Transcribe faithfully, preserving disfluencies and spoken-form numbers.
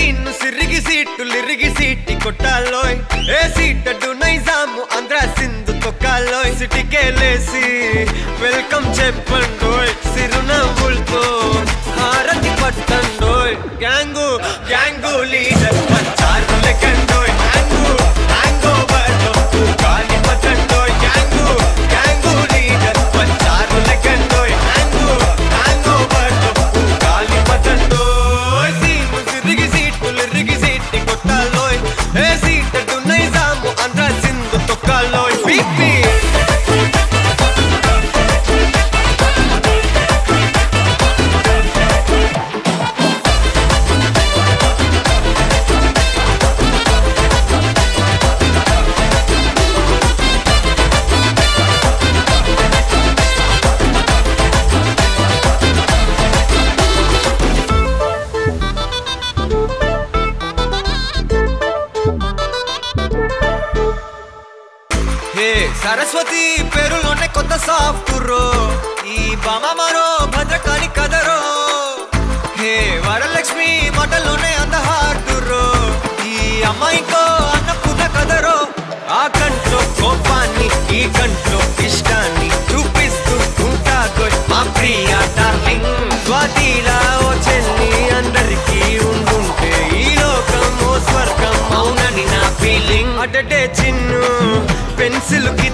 scene సిరిగి seat లిరిగి సీటి కొట్టాలోయ్ ఏ సీటడు నైజాము ఆంధ్ర సింధు తొక్కాలోయ్ సిటికేలేసి వెల్కమ్ చెప్పండోయ్ సిరునవ్వులతో హారతి పట్టండోయ్ గ్యాంగు గ్యాంగు లీడర్ పంచారు లెక్కండోయ్ హ్యాంగు హ్యాంగ్ ఓవర్ లో గాలి పట్టండోయ్ గ్యాంగు గ్యాంగు లీడర్ పంచారు లెక్కండోయ్ హ్యాంగు హ్యాంగ్ ఓవర్ లో గాలి పట్టండోయ్ సీము సిరిగి సీటు లిరిగి సీటి కొట్టాలోయ్ ఏ సీటడు నైజాము ఆంధ్ర సింధు తొక్కాలోయ్ బీపీ సరస్వతి పేరులోనే కొత్త సాఫ్ట్రో ఈ బామ మరో భద్రకాళి కదరో హే వరలక్ష్మి మాటలోనే అంద హార్టురో ఈ అమ్మాయికో అన్నపూర్ణ కదరో ఆ కంట్లో కోపాన్ని ఈ కంట్లో ఇష్టాన్ని చూపిస్తూ ఉంటాగో మా ప్రియా డార్లింగ్ స్వాతిలా ఓ చెల్లి అందరికీ ఉండుంటే ఈ లోకం ఓ స్వర్గం అవునని నా ఫీలింగ్ అటటే చిన్ను పెన్సిల్ కి